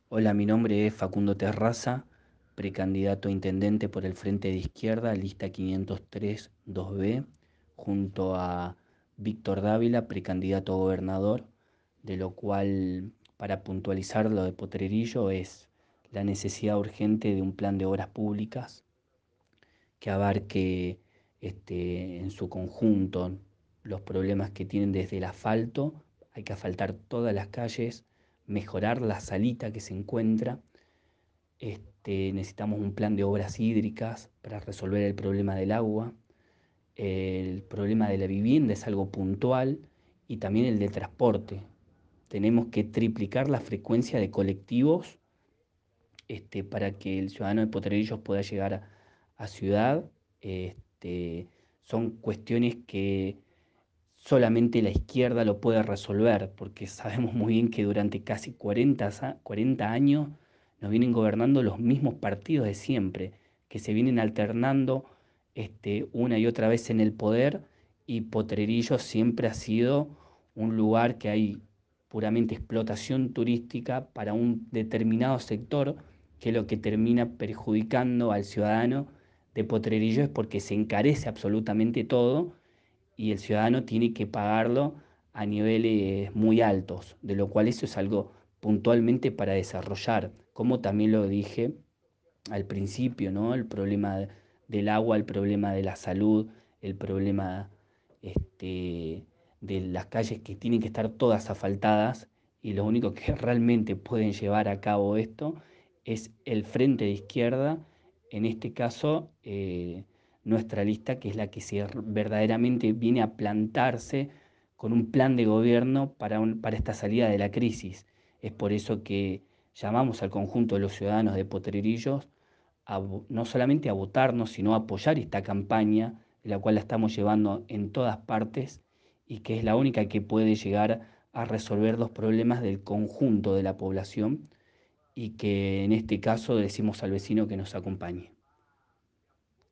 Hola, mi nombre es Facundo Terraza, precandidato a intendente por el Frente de Izquierda, lista 503 2B, junto a Víctor Dávila, precandidato a gobernador, de lo cual, para puntualizar lo de Potrerillo, es la necesidad urgente de un plan de obras públicas que abarque en su conjunto los problemas que tienen desde el asfalto. Hay que asfaltar todas las calles, mejorar la salita que se encuentra. Necesitamos un plan de obras hídricas para resolver el problema del agua. El problema de la vivienda es algo puntual y también el de transporte. Tenemos que triplicar la frecuencia de colectivos para que el ciudadano de Potrerillos pueda llegar a ciudad. Este, Son cuestiones que solamente la izquierda lo puede resolver, porque sabemos muy bien que durante casi 40 años nos vienen gobernando los mismos partidos de siempre, que se vienen alternando una y otra vez en el poder, y Potrerillos siempre ha sido un lugar que hay puramente explotación turística para un determinado sector, que lo que termina perjudicando al ciudadano de Potrerillos es porque se encarece absolutamente todo y el ciudadano tiene que pagarlo a niveles muy altos, de lo cual eso es algo puntualmente para desarrollar, como también lo dije al principio, ¿no? El problema del agua, el problema de la salud, el problema de las calles que tienen que estar todas asfaltadas, y lo único que realmente pueden llevar a cabo esto es el Frente de Izquierda, en este caso nuestra lista, que es la que verdaderamente viene a plantarse con un plan de gobierno para esta salida de la crisis. Es por eso que llamamos al conjunto de los ciudadanos de Potrerillos no solamente a votarnos, sino a apoyar esta campaña, la cual la estamos llevando en todas partes y que es la única que puede llegar a resolver los problemas del conjunto de la población, y que en este caso decimos al vecino que nos acompañe.